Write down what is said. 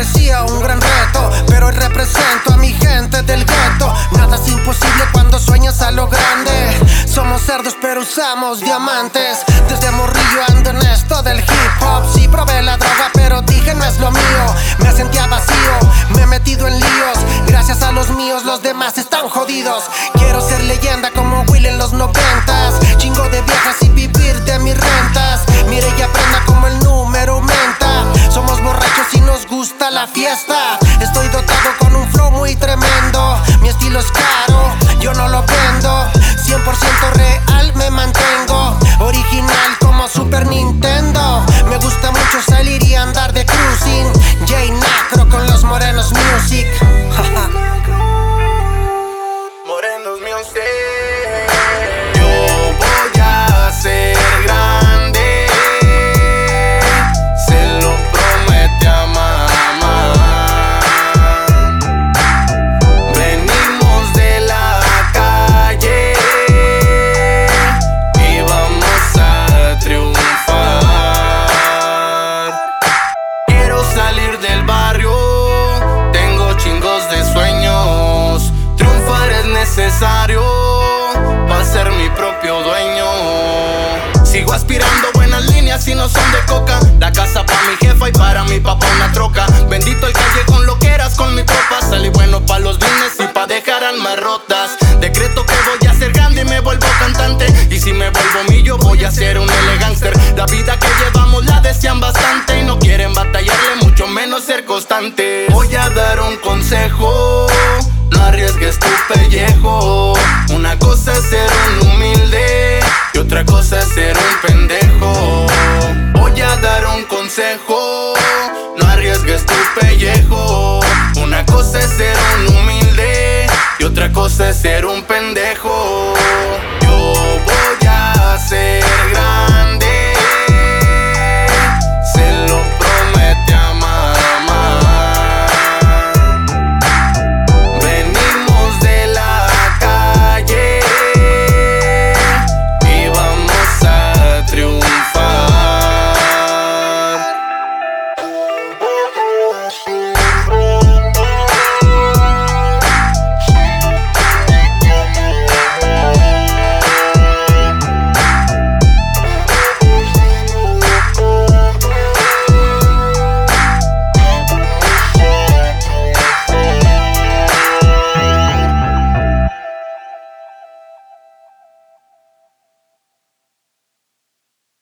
parecía un gran reto, pero hoy represento a mi gente del gueto. Nada es imposible cuando sueñas a lo grande. Somos cerdos pero usamos diamantes. Desde morrillo ando en esto del hip hop. Sí probé la droga pero dije no es lo mío. Me sentía vacío, me he metido en líos. Gracias a los míos los demás están jodidos. Quiero ser leyenda como Will en los 90s. Chingo de viejas y vivir de mis rentas. Mire y aprenda como el número aumenta. Somos borrachos y nos gusta la fiesta. Estoy dotado con un flow muy tremendo. Mi estilo es caro, yo no lo vendo. 100% real me mantengo. Original como Super Nintendo. Me gusta mucho salir y andar de cruising. Jay Nacro con los Morenos Music. Morenos Music. Yo voy a ser grande, se lo promete a mamá. Venimos de la calle y vamos a triunfar. Quiero salir del barrio, tengo chingos de sueños. Triunfar es necesario para ser mi propio dueño. Sigo aspirando buenas líneas y no son de coca. La casa pa' mi jefa y para mi papá una troca. Bendito el callejón, lo que eras con mi tropa. Salí bueno pa' los bienes y pa' dejar almas rotas. Decreto que voy a ser grande y me vuelvo cantante. Y si me vuelvo millo voy a ser un elegánster. La vida que llevamos la desean bastante y no quieren batallarle, mucho menos ser constante. Voy a dar un consejo: no arriesgues tu pellejo. Una cosa es ser un humilde y otra cosa es ser un pendejo. Voy a dar un consejo: no arriesgues tu pellejo. Una cosa es ser un humilde y otra cosa es ser un pendejo.